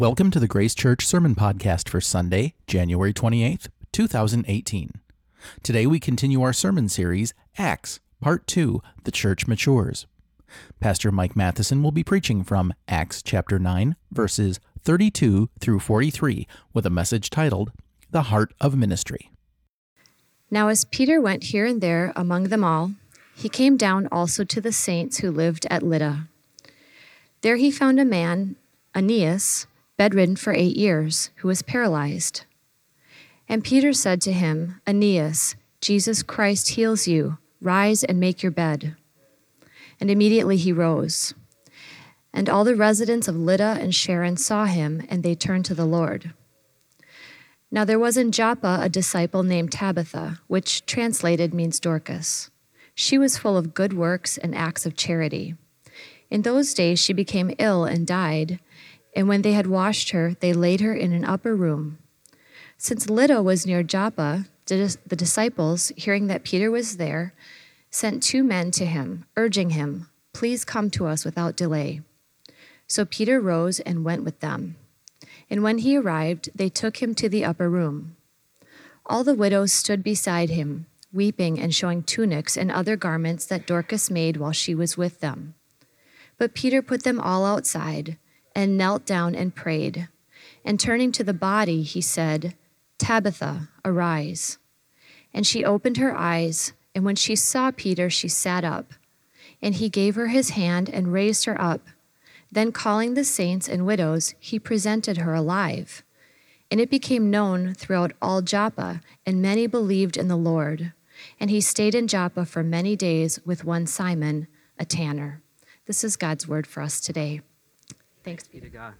Welcome to the Grace Church Sermon Podcast for Sunday, January 28th, 2018. Today we continue our sermon series, Acts, Part 2, The Church Matures. Pastor Mike Matheson will be preaching from Acts chapter 9, verses 32 through 43, with a message titled, The Heart of Ministry. Now as Peter went here and there among them all, he came down also to the saints who lived at Lydda. There he found a man, Aeneas, bedridden for 8 years, who was paralyzed. And Peter said to him, Aeneas, Jesus Christ heals you. Rise and make your bed. And immediately he rose. And all the residents of Lydda and Sharon saw him, and they turned to the Lord. Now there was in Joppa a disciple named Tabitha, which translated means Dorcas. She was full of good works and acts of charity. In those days she became ill and died, and when they had washed her, they laid her in an upper room. Since Lydda was near Joppa, the disciples, hearing that Peter was there, sent 2 men to him, urging him, Please come to us without delay. So Peter rose and went with them. And when he arrived, they took him to the upper room. All the widows stood beside him, weeping and showing tunics and other garments that Dorcas made while she was with them. But Peter put them all outside, and knelt down and prayed. And turning to the body, he said, Tabitha, arise. And she opened her eyes, and when she saw Peter, she sat up. And he gave her his hand and raised her up. Then calling the saints and widows, he presented her alive. And it became known throughout all Joppa, and many believed in the Lord. And he stayed in Joppa for many days with one Simon, a tanner. This is God's word for us today. Thanks be to God.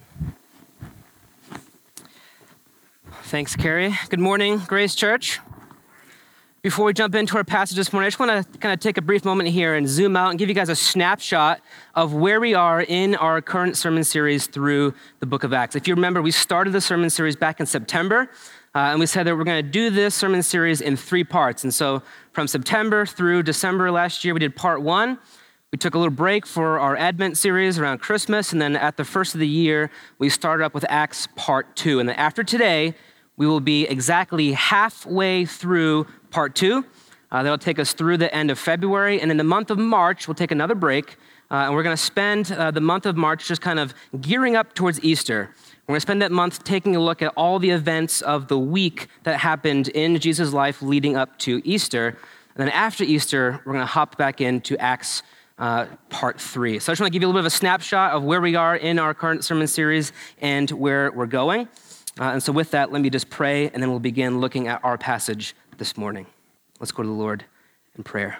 Thanks, Carrie. Good morning, Grace Church. Before we jump into our passage this morning, I just want to kind of take a brief moment here and zoom out and give you guys a snapshot of where we are in our current sermon series through the book of Acts. If you remember, we started the sermon series back in September, and we said that we're going to do this sermon series in 3 parts. And so from September through December last year, we did part 1. We took a little break for our Advent series around Christmas, and then at the first of the year, we started up with Acts Part 2. And then after today, we will be exactly halfway through Part 2. That'll take us through the end of February, and in the month of March, we'll take another break, and we're going to spend the month of March just kind of gearing up towards Easter. We're going to spend that month taking a look at all the events of the week that happened in Jesus' life leading up to Easter. And then after Easter, we're going to hop back into Acts Part 3. So I just want to give you a little bit of a snapshot of where we are in our current sermon series and where we're going. And so with that, let me just pray, and then we'll begin looking at our passage this morning. Let's go to the Lord in prayer.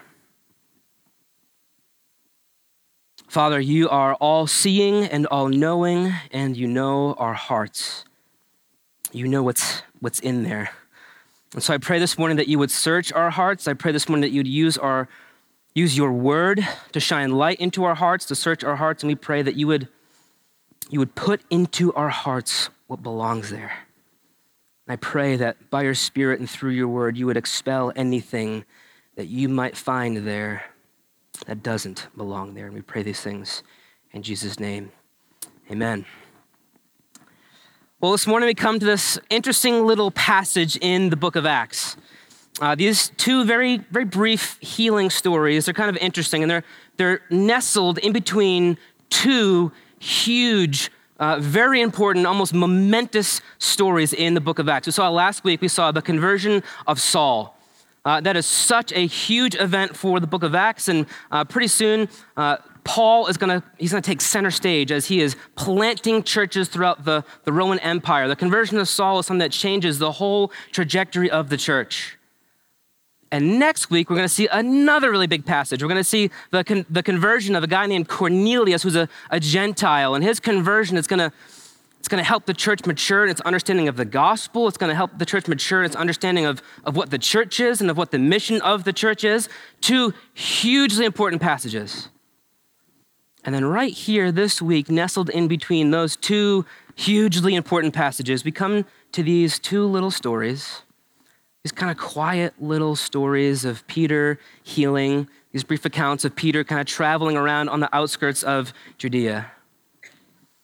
Father, you are all-seeing and all-knowing, and you know our hearts. You know what's in there. And so I pray this morning that you would search our hearts. I pray this morning that you'd use your word to shine light into our hearts, to search our hearts, and we pray that you would put into our hearts what belongs there. And I pray that by your Spirit and through your word, you would expel anything that you might find there that doesn't belong there. And we pray these things in Jesus' name. Amen. Well, this morning we come to this interesting little passage in the book of Acts. These 2 very, very brief healing stories, they're kind of interesting, and they're nestled in between 2 huge, very important, almost momentous stories in the book of Acts. We saw last week, we saw the conversion of Saul. That is such a huge event for the book of Acts, and pretty soon, Paul is going to take center stage as he is planting churches throughout the Roman Empire. The conversion of Saul is something that changes the whole trajectory of the church. And next week, we're going to see another really big passage. We're going to see the conversion of a guy named Cornelius, who's a Gentile. And his conversion is going to help the church mature in its understanding of the gospel. It's going to help the church mature in its understanding of what the church is and of what the mission of the church is. 2 hugely important passages. And then right here this week, nestled in between those 2 hugely important passages, we come to these 2 little stories. These kind of quiet little stories of Peter healing, these brief accounts of Peter kind of traveling around on the outskirts of Judea.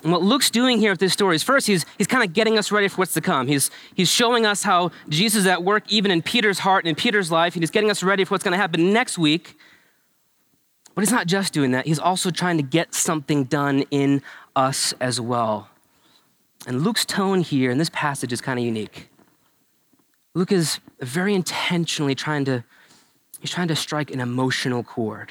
And what Luke's doing here with this story is first, he's kind of getting us ready for what's to come. He's showing us how Jesus is at work even in Peter's heart and in Peter's life, and he's getting us ready for what's going to happen next week. But he's not just doing that. He's also trying to get something done in us as well. And Luke's tone here in this passage is kind of unique. Luke is very intentionally trying to strike an emotional chord.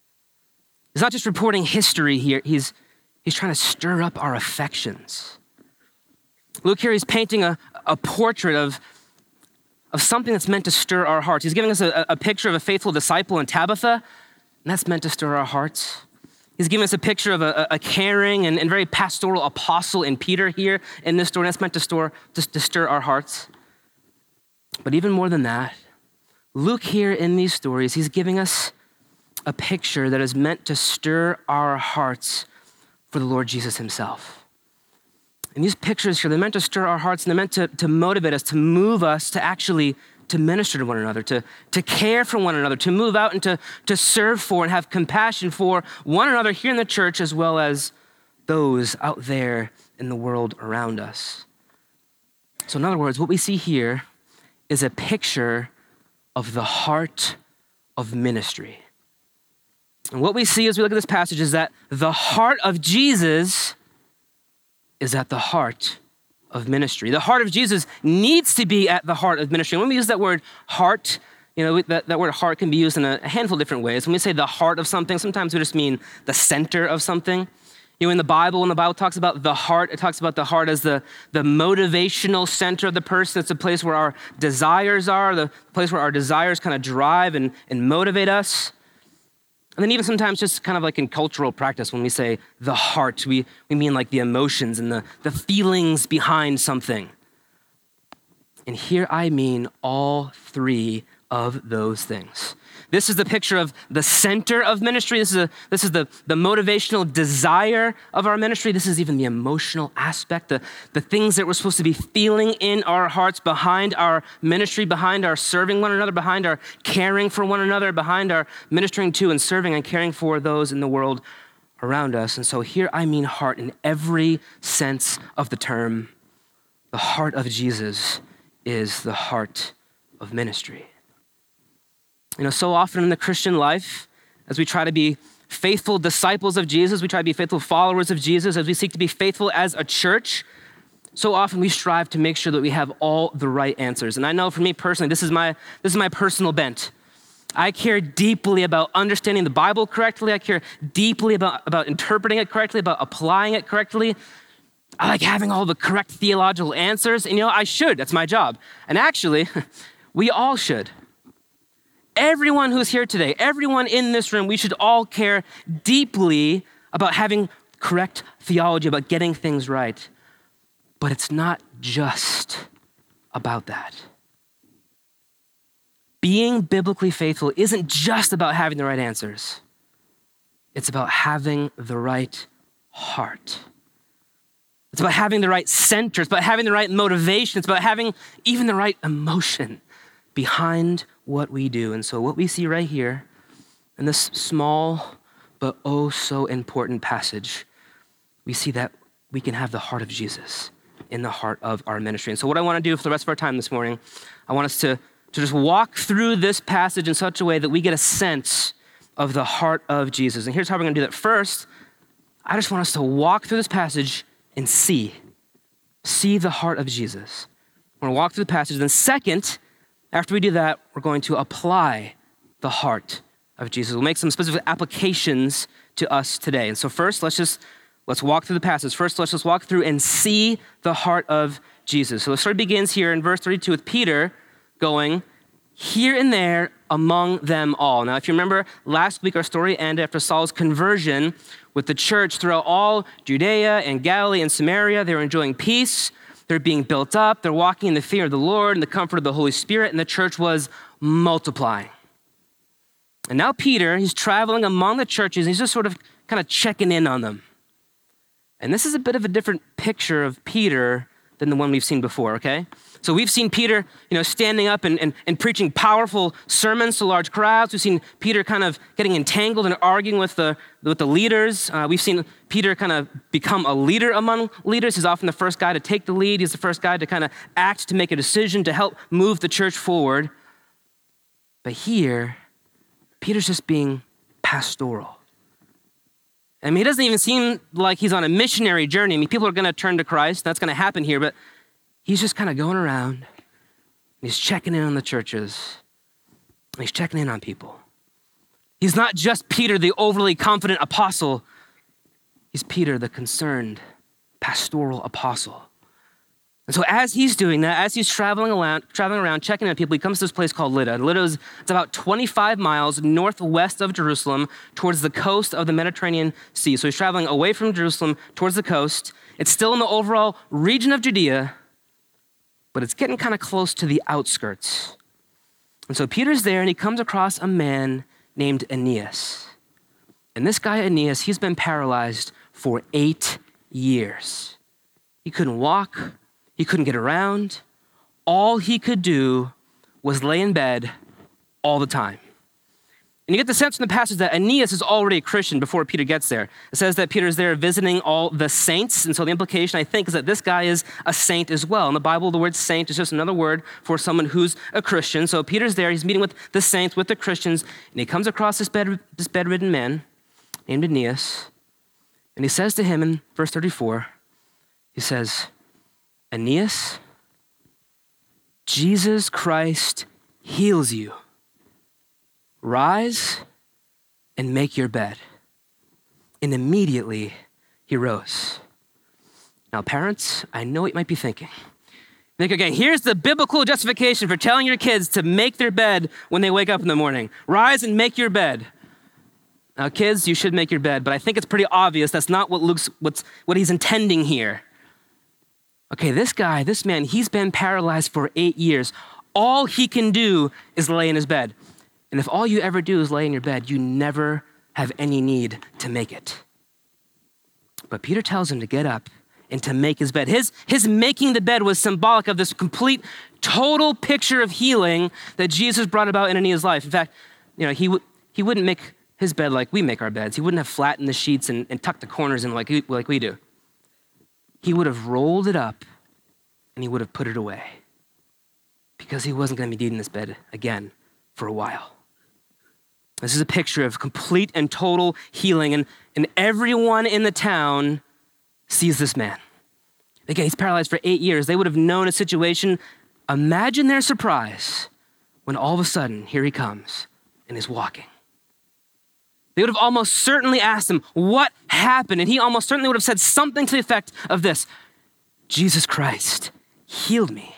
He's not just reporting history here. He's trying to stir up our affections. Luke here, he's painting a portrait of something that's meant to stir our hearts. He's giving us a picture of a faithful disciple in Tabitha, and that's meant to stir our hearts. He's giving us a picture of a caring and very pastoral apostle in Peter here in this story, and that's meant to stir our hearts. But even more than that, Luke here in these stories, he's giving us a picture that is meant to stir our hearts for the Lord Jesus himself. And these pictures here, they're meant to stir our hearts, and they're meant to motivate us, to move us to actually to minister to one another, to care for one another, to move out and to serve for and have compassion for one another here in the church as well as those out there in the world around us. So in other words, what we see here is a picture of the heart of ministry. And what we see as we look at this passage is that the heart of Jesus is at the heart of ministry. The heart of Jesus needs to be at the heart of ministry. And when we use that word heart, that word heart can be used in a handful of different ways. When we say the heart of something, sometimes we just mean the center of something. In the Bible, when the Bible talks about the heart, it talks about the heart as the motivational center of the person. It's a place where our desires are, the place where our desires kind of drive and motivate us. And then even sometimes just kind of like in cultural practice, when we say the heart, we mean like the emotions and the feelings behind something. And here I mean all three of those things. This is the picture of the center of ministry. This is the motivational desire of our ministry. This is even the emotional aspect, the things that we're supposed to be feeling in our hearts behind our ministry, behind our serving one another, behind our caring for one another, behind our ministering to and serving and caring for those in the world around us. And so here I mean heart in every sense of the term. The heart of Jesus is the heart of ministry. So often in the Christian life, as we try to be faithful disciples of Jesus, we try to be faithful followers of Jesus, as we seek to be faithful as a church, so often we strive to make sure that we have all the right answers. And I know for me personally, this is my personal bent. I care deeply about understanding the Bible correctly. I care deeply about interpreting it correctly, about applying it correctly. I like having all the correct theological answers. And I should, that's my job. And actually, we all should. Everyone who's here today, everyone in this room, we should all care deeply about having correct theology, about getting things right. But it's not just about that. Being biblically faithful isn't just about having the right answers. It's about having the right heart. It's about having the right center. It's about having the right motivation. It's about having even the right emotion behind what we do. And so what we see right here in this small but oh so important passage, we see that we can have the heart of Jesus in the heart of our ministry. And so what I want to do for the rest of our time this morning, I want us to just walk through this passage in such a way that we get a sense of the heart of Jesus. And here's how we're going to do that. First, I just want us to walk through this passage and see the heart of Jesus. We're going to walk through the passage. Then second, after we do that, we're going to apply the heart of Jesus. We'll make some specific applications to us today. And so first, let's walk through the passage. First, let's just walk through and see the heart of Jesus. So the story begins here in verse 32 with Peter going here and there among them all. Now, if you remember last week, our story ended after Saul's conversion with the church throughout all Judea and Galilee and Samaria. They were enjoying peace. They're being built up. They're walking in the fear of the Lord and the comfort of the Holy Spirit, and the church was multiplying. And now Peter, he's traveling among the churches. He's just sort of kind of checking in on them. And this is a bit of a different picture of Peter than the one we've seen before, okay? So we've seen Peter, standing up and preaching powerful sermons to large crowds. We've seen Peter kind of getting entangled and arguing with the leaders. We've seen Peter kind of become a leader among leaders. He's often the first guy to take the lead. He's the first guy to kind of act, to make a decision, to help move the church forward. But here, Peter's just being pastoral. I mean, he doesn't even seem like he's on a missionary journey. I mean, people are going to turn to Christ. That's going to happen here, but he's just kind of going around, and he's checking in on the churches, and he's checking in on people. He's not just Peter, the overly confident apostle. He's Peter, the concerned pastoral apostle. And so as he's doing that, as he's traveling around, checking in on people, he comes to this place called Lydda. Lydda it's about 25 miles northwest of Jerusalem towards the coast of the Mediterranean Sea. So he's traveling away from Jerusalem towards the coast. It's still in the overall region of Judea, but it's getting kind of close to the outskirts. And so Peter's there, and he comes across a man named Aeneas. And this guy, Aeneas, he's been paralyzed for 8 years. He couldn't walk. He couldn't get around. All he could do was lay in bed all the time. And you get the sense from the passage that Aeneas is already a Christian before Peter gets there. It says that Peter's there visiting all the saints. And so the implication, I think, is that this guy is a saint as well. In the Bible, the word saint is just another word for someone who's a Christian. So Peter's there. He's meeting with the saints, with the Christians. And he comes across this bedridden man named Aeneas. And he says to him in verse 34, he says, Aeneas, Jesus Christ heals you. Rise and make your bed. And immediately he rose. Now, parents, I know what you might be thinking. Think, okay, here's the biblical justification for telling your kids to make their bed when they wake up in the morning. Rise and make your bed. Now, kids, you should make your bed, but I think it's pretty obvious that's not what he's intending here. Okay, this man, he's been paralyzed for 8 years. All he can do is lay in his bed. And if all you ever do is lay in your bed, you never have any need to make it. But Peter tells him to get up and to make his bed. His making the bed was symbolic of this complete, total picture of healing that Jesus brought about in Aeneas' life. In fact, he wouldn't make his bed like we make our beds. He wouldn't have flattened the sheets and tucked the corners in like we do. He would have rolled it up and he would have put it away because he wasn't going to be needing this bed again for a while. This is a picture of complete and total healing, and everyone in the town sees this man. Again, he's paralyzed for 8 years. They would have known a situation. Imagine their surprise when all of a sudden, here he comes and is walking. They would have almost certainly asked him, what happened? And he almost certainly would have said something to the effect of this: Jesus Christ healed me.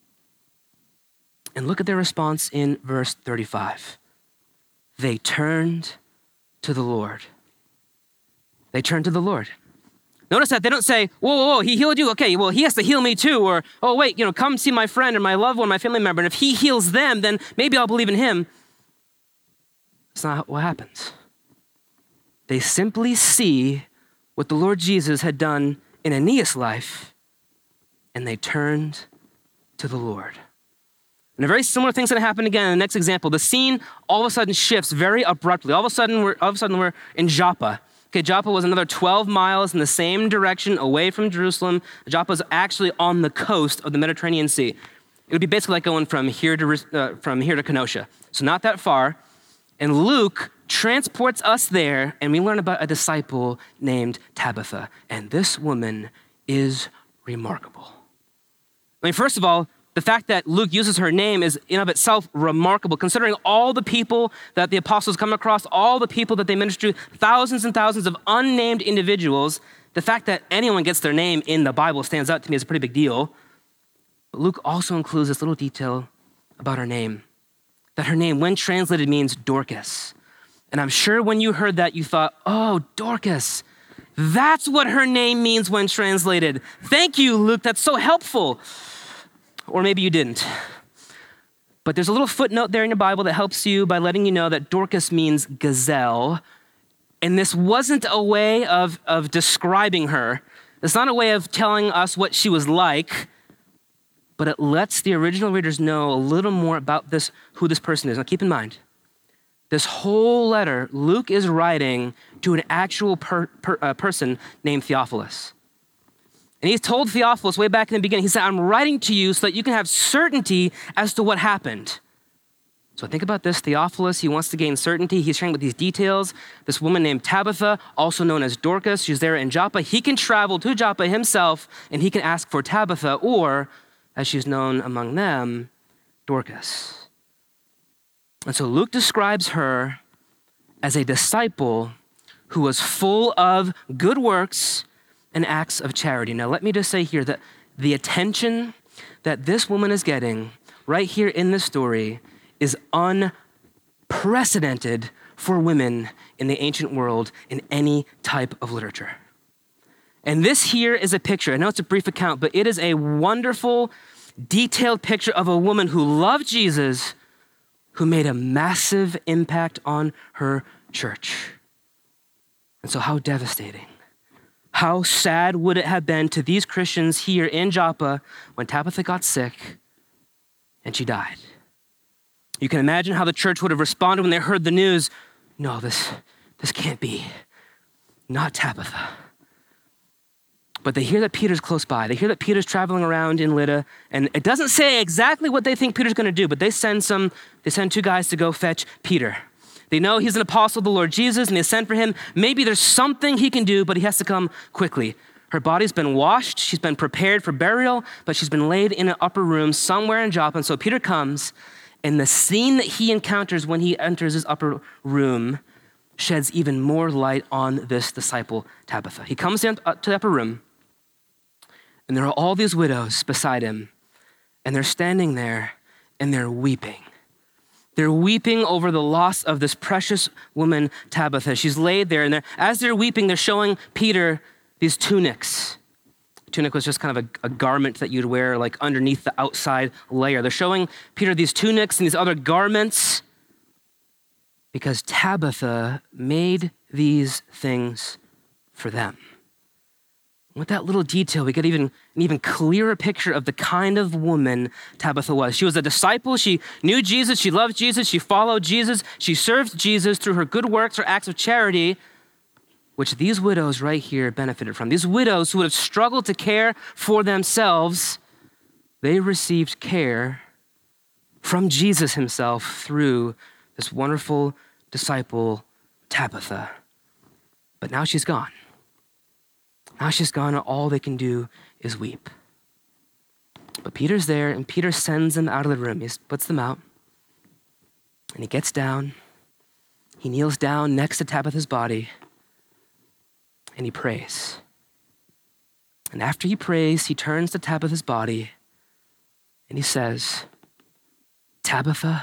And look at their response in verse 35. They turned to the Lord. They turned to the Lord. Notice that they don't say, whoa, he healed you? Okay, well, he has to heal me too. Or, oh, wait, come see my friend or my loved one, my family member. And if he heals them, then maybe I'll believe in him. That's not what happens. They simply see what the Lord Jesus had done in Aeneas' life, and they turned to the Lord. And a very similar thing's going to happen again in the next example. The scene all of a sudden shifts very abruptly. All of a sudden we're in Joppa. Okay, Joppa was another 12 miles in the same direction away from Jerusalem. Joppa is actually on the coast of the Mediterranean Sea. It would be basically like going from here to Kenosha. So not that far. And Luke transports us there, and we learn about a disciple named Tabitha. And this woman is remarkable. I mean, first of all, the fact that Luke uses her name is in of itself remarkable, considering all the people that the apostles come across, all the people that they minister to, thousands and thousands of unnamed individuals. The fact that anyone gets their name in the Bible stands out to me as a pretty big deal. But Luke also includes this little detail about her name, that her name, when translated, means Dorcas. And I'm sure when you heard that, you thought, oh, Dorcas, that's what her name means when translated. Thank you, Luke, that's so helpful. Or maybe you didn't. But there's a little footnote there in your Bible that helps you by letting you know that Dorcas means gazelle. And this wasn't a way of describing her. It's not a way of telling us what she was like, but it lets the original readers know a little more about this, who this person is. Now keep in mind, this whole letter, Luke is writing to an actual person named Theophilus. And he's told Theophilus way back in the beginning, he said, I'm writing to you so that you can have certainty as to what happened. So think about this, Theophilus, he wants to gain certainty. He's sharing with these details. This woman named Tabitha, also known as Dorcas, she's there in Joppa. He can travel to Joppa himself and he can ask for Tabitha, or as she's known among them, Dorcas. And so Luke describes her as a disciple who was full of good works and acts of charity. Now, let me just say here that the attention that this woman is getting right here in this story is unprecedented for women in the ancient world in any type of literature. And this here is a picture. I know it's a brief account, but it is a wonderful, detailed picture of a woman who loved Jesus, who made a massive impact on her church. And so how devastating. How sad would it have been to these Christians here in Joppa when Tabitha got sick and she died? You can imagine how the church would have responded when they heard the news. No, this can't be. Not Tabitha. But they hear that Peter's close by. They hear that Peter's traveling around in Lydda, and it doesn't say exactly what they think Peter's going to do, but they send two guys to go fetch Peter. They know he's an apostle of the Lord Jesus, and they send for him. Maybe there's something he can do, but he has to come quickly. Her body's been washed. She's been prepared for burial, but she's been laid in an upper room somewhere in Joppa. And so Peter comes, and the scene that he encounters when he enters his upper room sheds even more light on this disciple, Tabitha. He comes down to the upper room, and there are all these widows beside him, and they're standing there, and they're weeping. They're weeping over the loss of this precious woman, Tabitha. She's laid there, and as they're weeping, they're showing Peter these tunics. A tunic was just kind of a garment that you'd wear like underneath the outside layer. They're showing Peter these tunics and these other garments because Tabitha made these things for them. With that little detail, we get an even clearer picture of the kind of woman Tabitha was. She was a disciple. She knew Jesus. She loved Jesus. She followed Jesus. She served Jesus through her good works, her acts of charity, which these widows right here benefited from. These widows who would have struggled to care for themselves, they received care from Jesus himself through this wonderful disciple, Tabitha. But now she's gone. Now she's gone, and all they can do is weep. But Peter's there, and Peter sends them out of the room. He puts them out, and he gets down. He kneels down next to Tabitha's body, and he prays. And after he prays, he turns to Tabitha's body, and he says, Tabitha,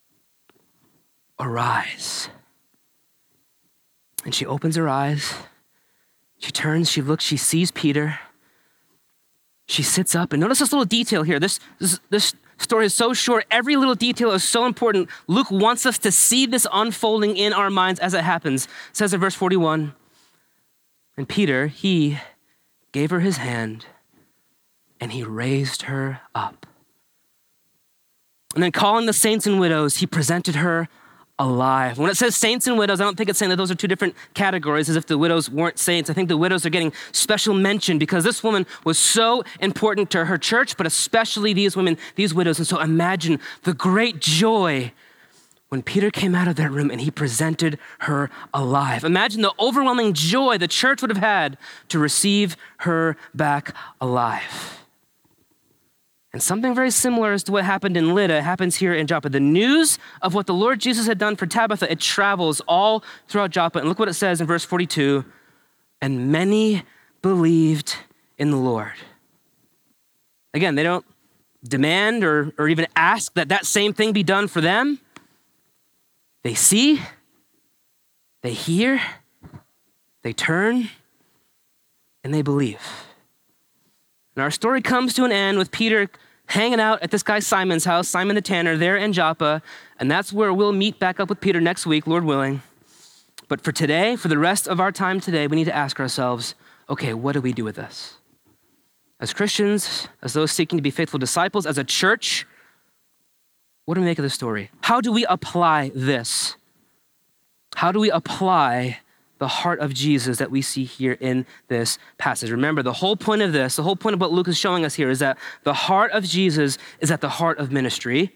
arise. And she opens her eyes. She turns, she looks, she sees Peter. She sits up, and notice this little detail here. This story is so short. Every little detail is so important. Luke wants us to see this unfolding in our minds as it happens. It says in verse 41, and Peter, he gave her his hand, and he raised her up. And then calling the saints and widows, he presented her alive. When it says saints and widows, I don't think it's saying that those are two different categories as if the widows weren't saints. I think the widows are getting special mention because this woman was so important to her church, but especially these women, these widows. And so imagine the great joy when Peter came out of that room and he presented her alive. Imagine the overwhelming joy the church would have had to receive her back alive. And something very similar as to what happened in Lydda happens here in Joppa. The news of what the Lord Jesus had done for Tabitha, it travels all throughout Joppa. And look what it says in verse 42. And many believed in the Lord. Again, they don't demand or even ask that same thing be done for them. They see, they hear, they turn, and they believe. And our story comes to an end with Peter hanging out at this guy Simon's house, Simon the tanner, there in Joppa. And that's where we'll meet back up with Peter next week, Lord willing. But for today, for the rest of our time today, we need to ask ourselves, okay, what do we do with this? As Christians, as those seeking to be faithful disciples, as a church, what do we make of the story? How do we apply this? How do we apply the heart of Jesus that we see here in this passage? Remember, the whole point of this, the whole point of what Luke is showing us here is that the heart of Jesus is at the heart of ministry.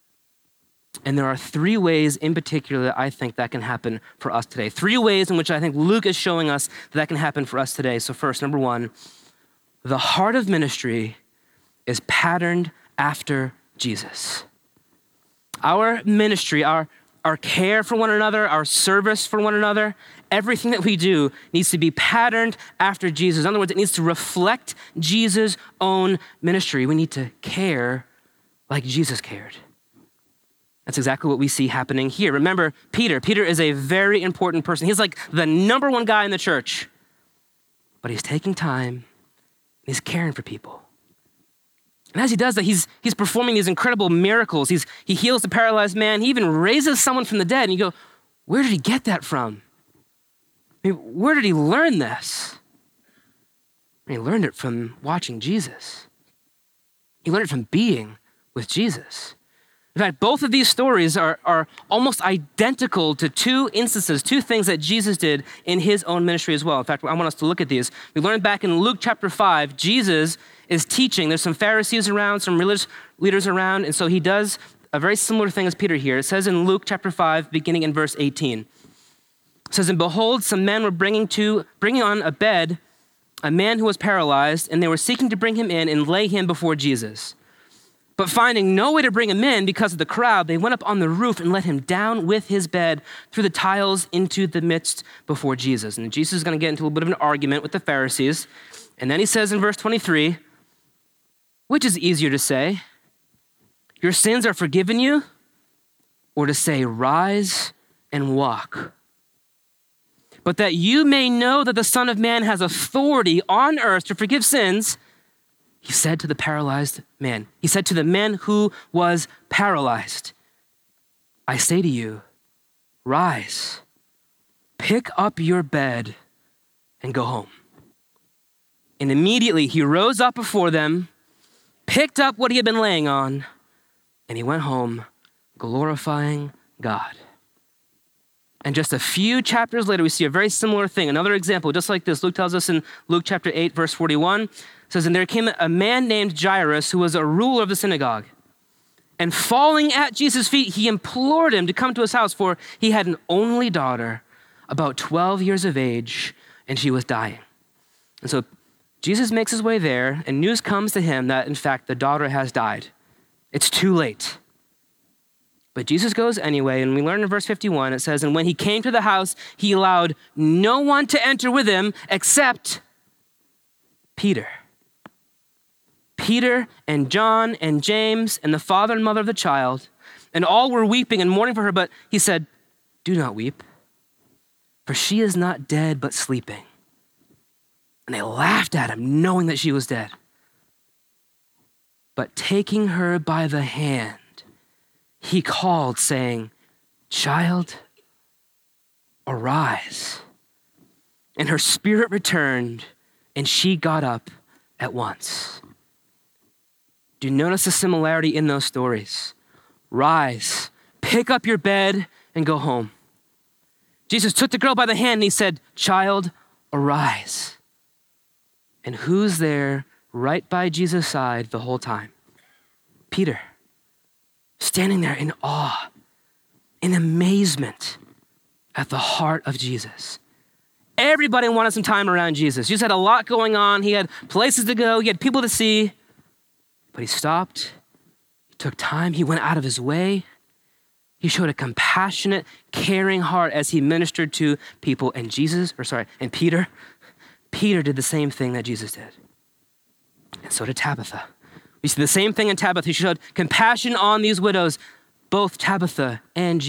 And there are three ways in particular that I think that can happen for us today. Three ways in which I think Luke is showing us that can happen for us today. So first, number one, the heart of ministry is patterned after Jesus. Our ministry, our care for one another, our service for one another, everything that we do needs to be patterned after Jesus. In other words, it needs to reflect Jesus' own ministry. We need to care like Jesus cared. That's exactly what we see happening here. Remember, Peter. Peter is a very important person. He's like the number one guy in the church, but he's taking time. He's caring for people. And as he does that, he's performing these incredible miracles. He heals the paralyzed man. He even raises someone from the dead. And you go, where did he get that from? I mean, where did he learn this? And he learned it from watching Jesus. He learned it from being with Jesus. In fact, both of these stories are almost identical to two instances, two things that Jesus did in his own ministry as well. In fact, I want us to look at these. We learned back in Luke chapter 5, Jesus is teaching. There's some Pharisees around, some religious leaders around, and so he does a very similar thing as Peter here. It says in Luke chapter 5, beginning in verse 18. It says, and behold, some men were bringing on a bed a man who was paralyzed, and they were seeking to bring him in and lay him before Jesus. But finding no way to bring him in because of the crowd, they went up on the roof and let him down with his bed through the tiles into the midst before Jesus. And Jesus is going to get into a little bit of an argument with the Pharisees. And then he says in verse 23, which is easier to say, your sins are forgiven you, or to say, rise and walk? But that you may know that the Son of Man has authority on earth to forgive sins, he said to the paralyzed man, he said to the man who was paralyzed, I say to you, rise, pick up your bed and go home. And immediately he rose up before them, picked up what he had been laying on, and he went home glorifying God. And just a few chapters later, we see a very similar thing. Another example, just like this. Luke tells us in Luke chapter 8, verse 41, says, and there came a man named Jairus who was a ruler of the synagogue. And falling at Jesus' feet, he implored him to come to his house, for he had an only daughter, about 12 years of age, and she was dying. And so Jesus makes his way there, and news comes to him that, in fact, the daughter has died. It's too late. But Jesus goes anyway, and we learn in verse 51, it says, and when he came to the house, he allowed no one to enter with him except Peter. Peter and John and James and the father and mother of the child, and all were weeping and mourning for her, but he said, do not weep, for she is not dead, but sleeping. And they laughed at him, knowing that she was dead. But taking her by the hand, he called, saying, child, arise. And her spirit returned, and she got up at once. Do you notice the similarity in those stories? Rise, pick up your bed, and go home. Jesus took the girl by the hand and he said, child, arise. And who's there right by Jesus' side the whole time? Peter, standing there in awe, in amazement at the heart of Jesus. Everybody wanted some time around Jesus. Jesus had a lot going on. He had places to go. He had people to see. But he stopped, he took time, he went out of his way. He showed a compassionate, caring heart as he ministered to people. And Peter did the same thing that Jesus did. And so did Tabitha. We see the same thing in Tabitha. He showed compassion on these widows. Both Tabitha and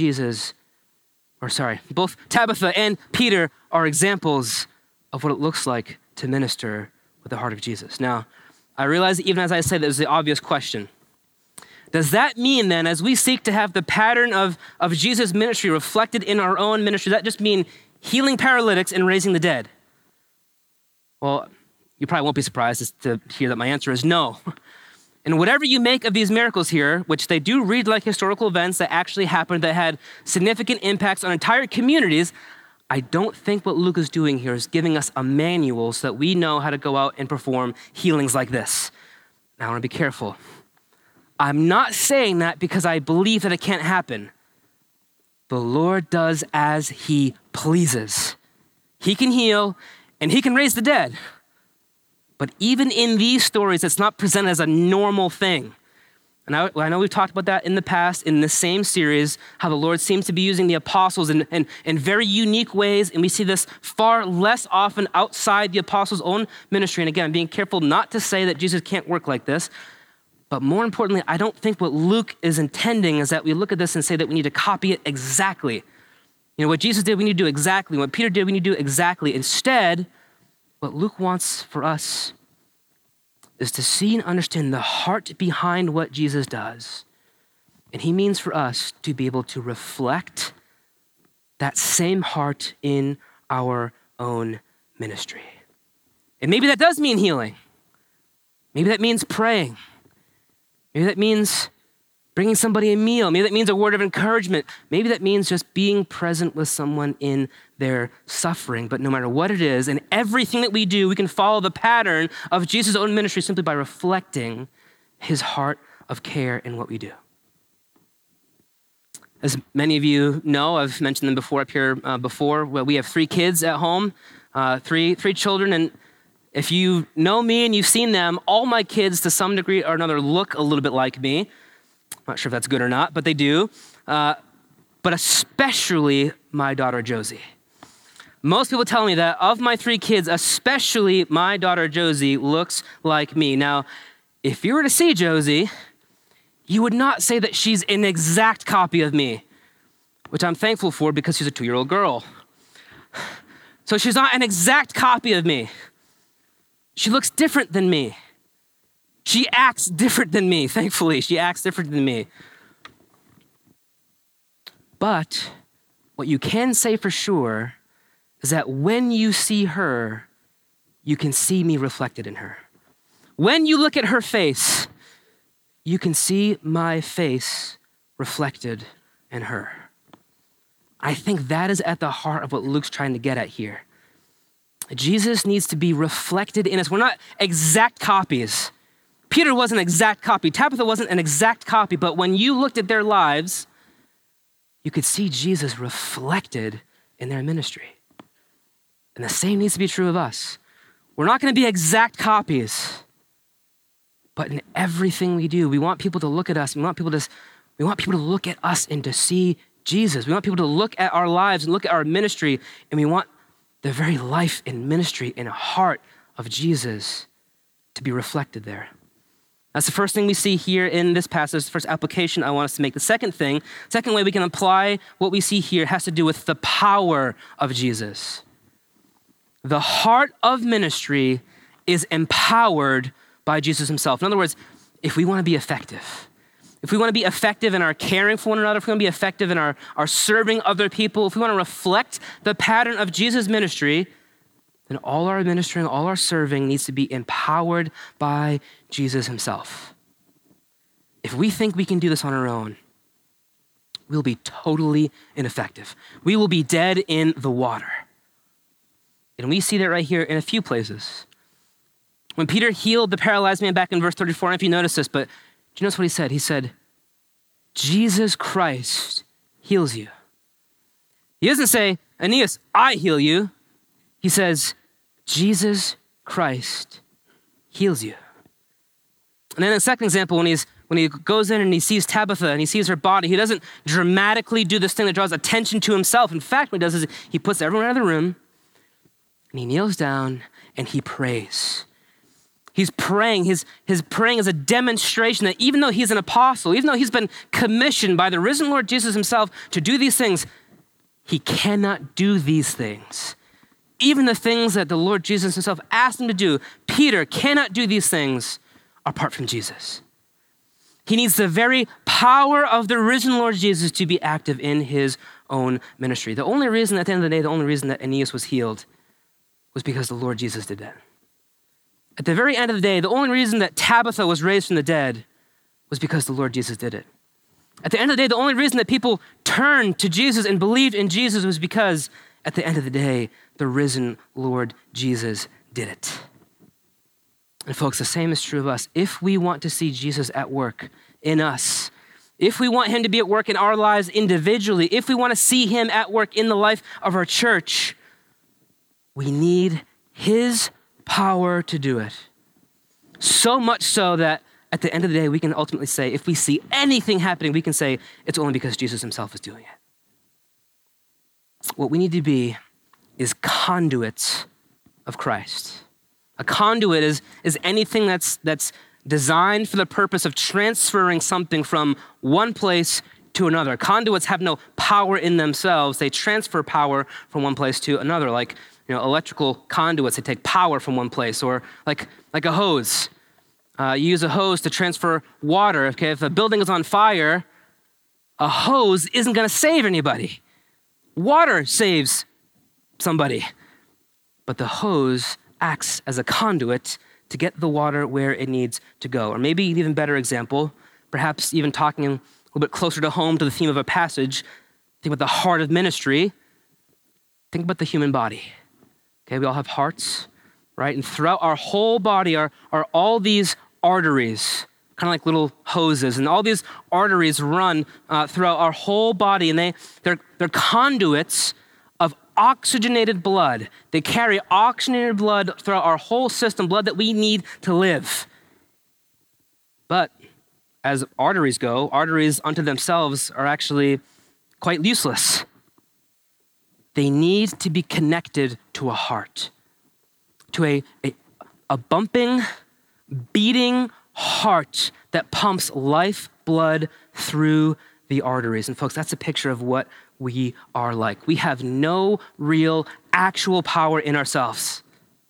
Peter are examples of what it looks like to minister with the heart of Jesus. Now, I realize that even as I say that, there's the obvious question. Does that mean then, as we seek to have the pattern of Jesus' ministry reflected in our own ministry, does that just mean healing paralytics and raising the dead? Well, you probably won't be surprised to hear that my answer is no. And whatever you make of these miracles here, which they do read like historical events that actually happened, that had significant impacts on entire communities, I don't think what Luke is doing here is giving us a manual so that we know how to go out and perform healings like this. Now, I want to be careful. I'm not saying that because I believe that it can't happen. The Lord does as he pleases. He can heal and he can raise the dead. But even in these stories, it's not presented as a normal thing. And I know we've talked about that in the past in the same series, how the Lord seems to be using the apostles in very unique ways. And we see this far less often outside the apostles' own ministry. And again, I'm being careful not to say that Jesus can't work like this. But more importantly, I don't think what Luke is intending is that we look at this and say that we need to copy it exactly. You know, what Jesus did, we need to do exactly. What Peter did, we need to do exactly. Instead, what Luke wants for us is to see and understand the heart behind what Jesus does. And he means for us to be able to reflect that same heart in our own ministry. And maybe that does mean healing. Maybe that means praying. Maybe that means bringing somebody a meal. Maybe that means a word of encouragement. Maybe that means just being present with someone in their suffering. But no matter what it is, and everything that we do, we can follow the pattern of Jesus' own ministry simply by reflecting his heart of care in what we do. As many of you know, I've mentioned them before up here before, well, we have 3 kids at home, three children, and if you know me and you've seen them, all my kids to some degree or another look a little bit like me. I'm not sure if that's good or not, but they do. But especially my daughter, Josie. Most people tell me that of my 3 kids, especially my daughter, Josie, looks like me. Now, if you were to see Josie, you would not say that she's an exact copy of me, which I'm thankful for because she's a 2-year-old girl. So she's not an exact copy of me. She looks different than me. She acts different than me, thankfully. She acts different than me. But what you can say for sure is that when you see her, you can see me reflected in her. When you look at her face, you can see my face reflected in her. I think that is at the heart of what Luke's trying to get at here. Jesus needs to be reflected in us. We're not exact copies. Peter wasn't an exact copy. Tabitha wasn't an exact copy, but when you looked at their lives, you could see Jesus reflected in their ministry. And the same needs to be true of us. We're not going to be exact copies, but in everything we do, we want people to look at us. We want people to look at us and to see Jesus. We want people to look at our lives and look at our ministry, and we want the very life and ministry and heart of Jesus to be reflected there. That's the first thing we see here in this passage, the first application I want us to make. The second way we can apply what we see here has to do with the power of Jesus. The heart of ministry is empowered by Jesus himself. In other words, if we want to be effective, in our caring for one another, if we want to be effective in our serving other people, if we want to reflect the pattern of Jesus' ministry, then all our ministering, all our serving needs to be empowered by Jesus himself. If we think we can do this on our own, we'll be totally ineffective. We will be dead in the water. And we see that right here in a few places. When Peter healed the paralyzed man back in verse 34, I don't know if you noticed this, but do you notice what he said? He said, Jesus Christ heals you. He doesn't say, Aeneas, I heal you. He says, Jesus Christ heals you. And then the second example, when he goes in and he sees Tabitha and he sees her body, he doesn't dramatically do this thing that draws attention to himself. In fact, what he does is he puts everyone out of the room and he kneels down and he prays. He's praying. His praying is a demonstration that even though he's an apostle, even though he's been commissioned by the risen Lord Jesus himself to do these things, he cannot do these things. Even the things that the Lord Jesus himself asked him to do, Peter cannot do these things apart from Jesus. He needs the very power of the risen Lord Jesus to be active in his own ministry. The only reason, at the end of the day, that Aeneas was healed was because the Lord Jesus did that. At the very end of the day, the only reason that Tabitha was raised from the dead was because the Lord Jesus did it. At the end of the day, the only reason that people turned to Jesus and believed in Jesus was because at the end of the day, the risen Lord Jesus did it. And folks, the same is true of us. If we want to see Jesus at work in us, if we want him to be at work in our lives individually, if we want to see him at work in the life of our church, we need his power to do it. So much so that at the end of the day, we can ultimately say, if we see anything happening, we can say it's only because Jesus himself is doing it. What we need to be is conduits of Christ. A conduit is anything that's designed for the purpose of transferring something from one place to another. Conduits have no power in themselves. They transfer power from one place to another, like electrical conduits. They take power from one place, or like a hose. You use a hose to transfer water. Okay, if a building is on fire, a hose isn't going to save anybody. Water saves somebody, but the hose acts as a conduit to get the water where it needs to go. Or maybe an even better example, perhaps even talking a little bit closer to home to the theme of a passage, think about the heart of ministry. Think about the human body. Okay, we all have hearts, right? And throughout our whole body are all these arteries, kind of like little hoses, and all these arteries run throughout our whole body, and they're conduits of oxygenated blood. They carry oxygenated blood throughout our whole system, blood that we need to live. But as arteries go, arteries unto themselves are actually quite useless. They need to be connected to a heart, to a bumping, beating heart that pumps life blood through the arteries. And folks, that's a picture of what we are like. We have no real, actual power in ourselves.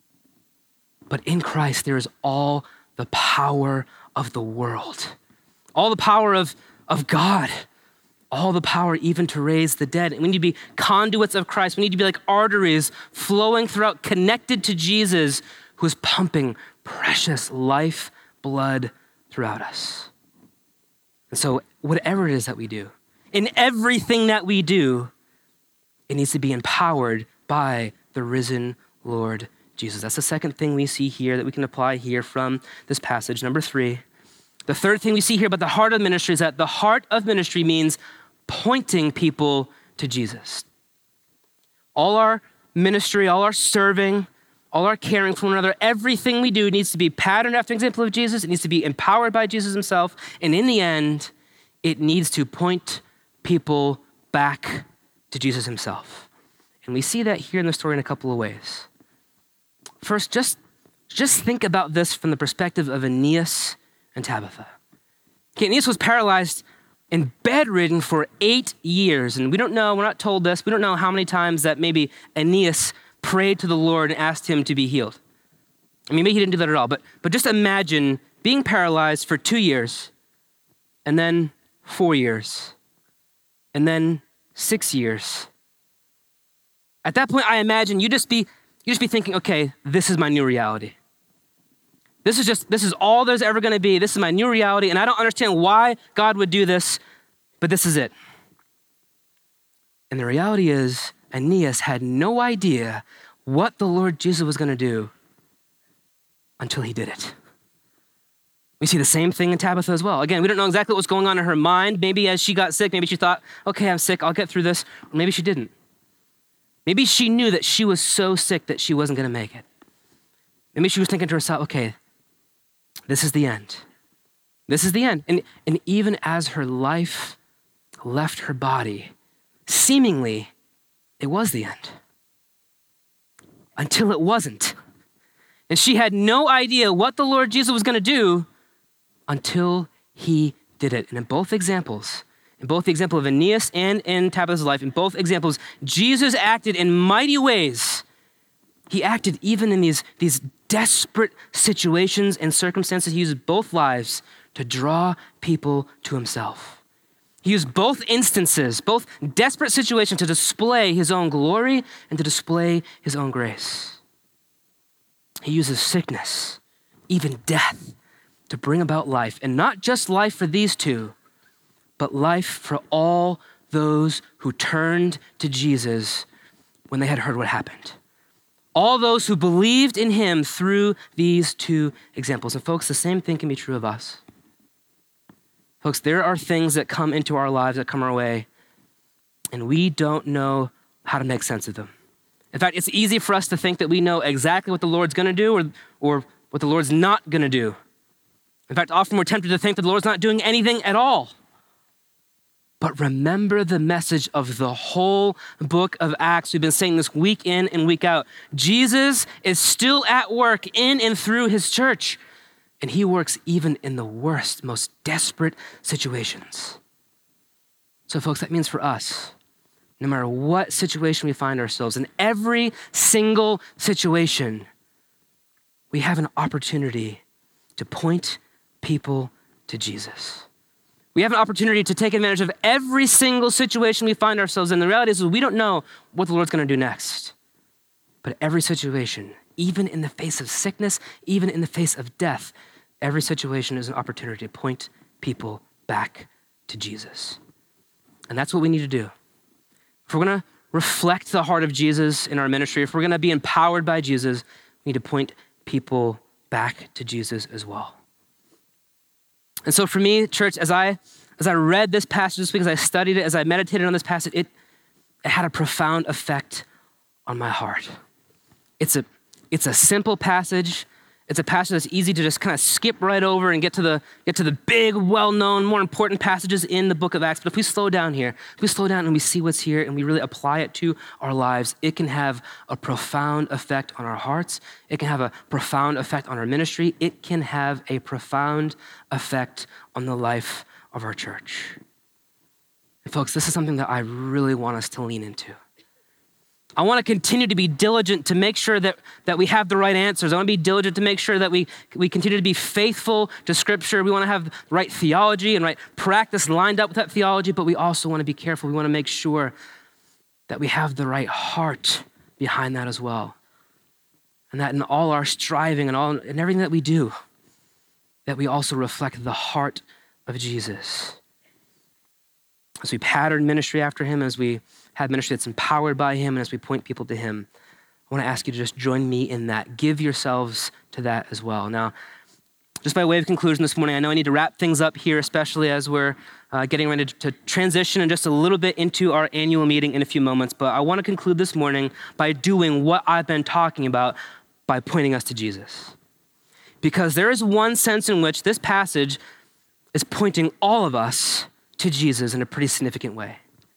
But in Christ, there is all the power of the world, all the power of God, all the power even to raise the dead. And we need to be conduits of Christ. We need to be like arteries flowing throughout, connected to Jesus, who is pumping precious life blood throughout us. And so whatever it is that we do, in everything that we do, it needs to be empowered by the risen Lord Jesus. That's the second thing we see here that we can apply here from this passage. Number 3, the third thing we see here about the heart of ministry is that the heart of ministry means pointing people to Jesus. All our ministry, all our serving, all our caring for one another, everything we do needs to be patterned after an example of Jesus. It needs to be empowered by Jesus himself. And in the end, it needs to point people back to Jesus himself. And we see that here in the story in a couple of ways. First, just think about this from the perspective of Aeneas and Tabitha. Okay, Aeneas was paralyzed and bedridden for 8 years. And we don't know, we're not told this, we don't know how many times that maybe Aeneas prayed to the Lord and asked him to be healed. I mean, maybe he didn't do that at all, but just imagine being paralyzed for 2 years, and then 4 years, and then 6 years. At that point, I imagine you just be thinking, okay, this is my new reality. This is all there's ever going to be. This is my new reality, and I don't understand why God would do this, but this is it. And the reality is, Aeneas had no idea what the Lord Jesus was going to do until he did it. We see the same thing in Tabitha as well. Again, we don't know exactly what was going on in her mind. Maybe as she got sick, maybe she thought, okay, I'm sick, I'll get through this. Or maybe she didn't. Maybe she knew that she was so sick that she wasn't going to make it. Maybe she was thinking to herself, okay, this is the end. This is the end. And even as her life left her body, seemingly, it was the end. Until it wasn't. And she had no idea what the Lord Jesus was going to do until he did it. And in both examples, in both the example of Aeneas and in Tabitha's life, in both examples, Jesus acted in mighty ways. He acted even in these desperate situations and circumstances. He used both lives to draw people to himself. He used both instances, both desperate situations, to display his own glory and to display his own grace. He uses sickness even death, to bring about life. And not just life for these two, but life for all those who turned to Jesus when they had heard what happened. All those who believed in him through these two examples. And folks, the same thing can be true of us. Folks, there are things that come into our lives, that come our way, and we don't know how to make sense of them. In fact, it's easy for us to think that we know exactly what the Lord's gonna do or what the Lord's not gonna do. In fact, often we're tempted to think that the Lord's not doing anything at all. But remember the message of the whole book of Acts. We've been saying this week in and week out. Jesus is still at work in and through his church. And he works even in the worst, most desperate situations. So folks, that means for us, no matter what situation we find ourselves in, every single situation, we have an opportunity to point people to Jesus. We have an opportunity to take advantage of every single situation we find ourselves in. The reality is we don't know what the Lord's gonna do next. But every situation, even in the face of sickness, even in the face of death, every situation is an opportunity to point people back to Jesus. And that's what we need to do. If we're gonna reflect the heart of Jesus in our ministry, if we're gonna be empowered by Jesus, we need to point people back to Jesus as well. And so for me, church, as I read this passage this week, as I studied it, as I meditated on this passage, it had a profound effect on my heart. It's a simple passage. It's a passage that's easy to just kind of skip right over and get to the big, well-known, more important passages in the book of Acts. But if we slow down here, if we slow down and we see what's here and we really apply it to our lives, it can have a profound effect on our hearts. It can have a profound effect on our ministry. It can have a profound effect on the life of our church. And folks, this is something that I really want us to lean into. I want to continue to be diligent to make sure that we have the right answers. I want to be diligent to make sure that we continue to be faithful to Scripture. We want to have the right theology and right practice lined up with that theology, but we also want to be careful. We want to make sure that we have the right heart behind that as well. And that in all our striving and everything that we do, that we also reflect the heart of Jesus. As we pattern ministry after him, as we have ministry that's empowered by him, and as we point people to him, I want to ask you to just join me in that. Give yourselves to that as well. Now, just by way of conclusion this morning, I know I need to wrap things up here, especially as we're getting ready to transition in just a little bit into our annual meeting in a few moments. But I want to conclude this morning by doing what I've been talking about, by pointing us to Jesus. Because there is one sense in which this passage is pointing all of us to Jesus in a pretty significant way.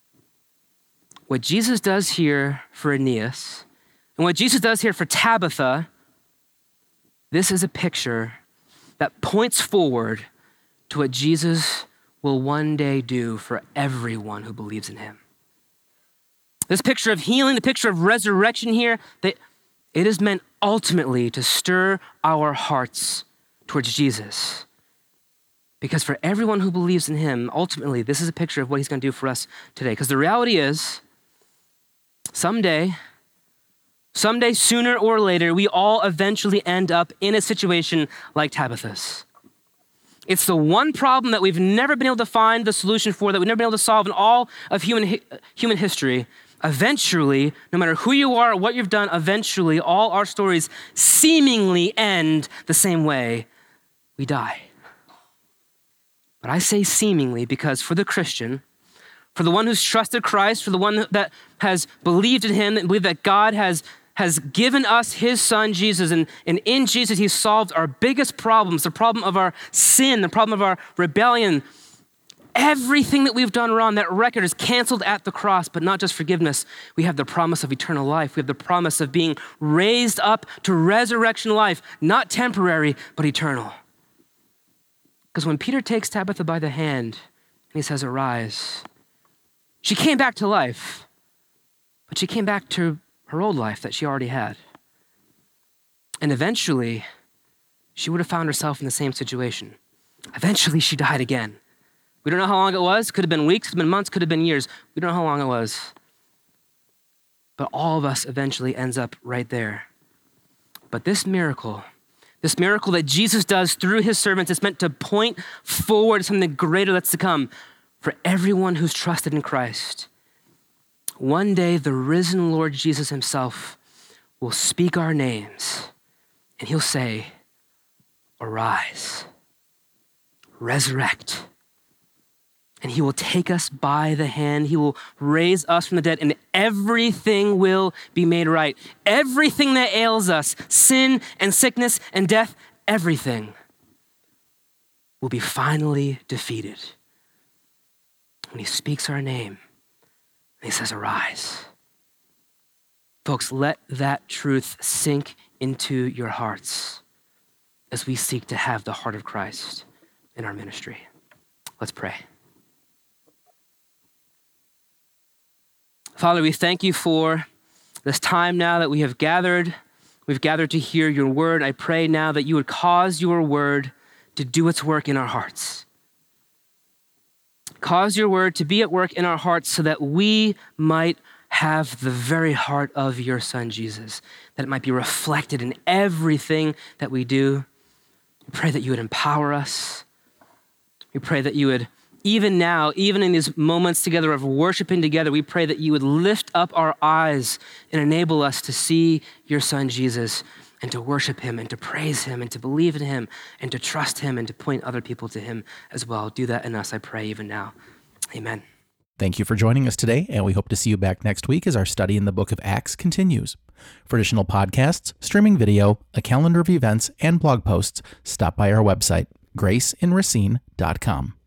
What Jesus does here for Aeneas, and what Jesus does here for Tabitha, this is a picture that points forward to what Jesus will one day do for everyone who believes in him. This picture of healing, the picture of resurrection here, that it is meant ultimately to stir our hearts towards Jesus. Because for everyone who believes in him, ultimately, this is a picture of what he's going to do for us today. Because the reality is, someday, sooner or later, we all eventually end up in a situation like Tabitha's. It's the one problem that we've never been able to find the solution for, that we've never been able to solve in all of human history. Eventually, no matter who you are or what you've done, eventually all our stories seemingly end the same way. We die. But I say seemingly because for the Christian, for the one who's trusted Christ, for the one that has believed in him and believed that God has given us his son, Jesus, and in Jesus, he solved our biggest problems, the problem of our sin, the problem of our rebellion. Everything that we've done wrong, that record is canceled at the cross, but not just forgiveness. We have the promise of eternal life. We have the promise of being raised up to resurrection life, not temporary, but eternal. Because when Peter takes Tabitha by the hand and he says, "Arise," she came back to life, but she came back to her old life that she already had. And eventually, she would have found herself in the same situation. Eventually, she died again. We don't know how long it was. Could have been weeks, could have been months, could have been years. We don't know how long it was. But all of us eventually ends up right there. But this miracle This miracle that Jesus does through his servants is meant to point forward to something greater that's to come for everyone who's trusted in Christ. One day, the risen Lord Jesus himself will speak our names and he'll say, arise, resurrect. And he will take us by the hand. He will raise us from the dead and everything will be made right. Everything that ails us, sin and sickness and death, everything will be finally defeated. When he speaks our name, and he says, arise. Folks, let that truth sink into your hearts as we seek to have the heart of Christ in our ministry. Let's pray. Father, we thank you for this time now that we have gathered. We've gathered to hear your word. I pray now that you would cause your word to do its work in our hearts. Cause your word to be at work in our hearts so that we might have the very heart of your son, Jesus, that it might be reflected in everything that we do. We pray that you would empower us. We pray that you would, even now, even in these moments together of worshiping together, we pray that you would lift up our eyes and enable us to see your son, Jesus, and to worship him and to praise him and to believe in him and to trust him and to point other people to him as well. Do that in us, I pray, even now. Amen. Thank you for joining us today, and we hope to see you back next week as our study in the book of Acts continues. For additional podcasts, streaming video, a calendar of events, and blog posts, stop by our website, graceinracine.com.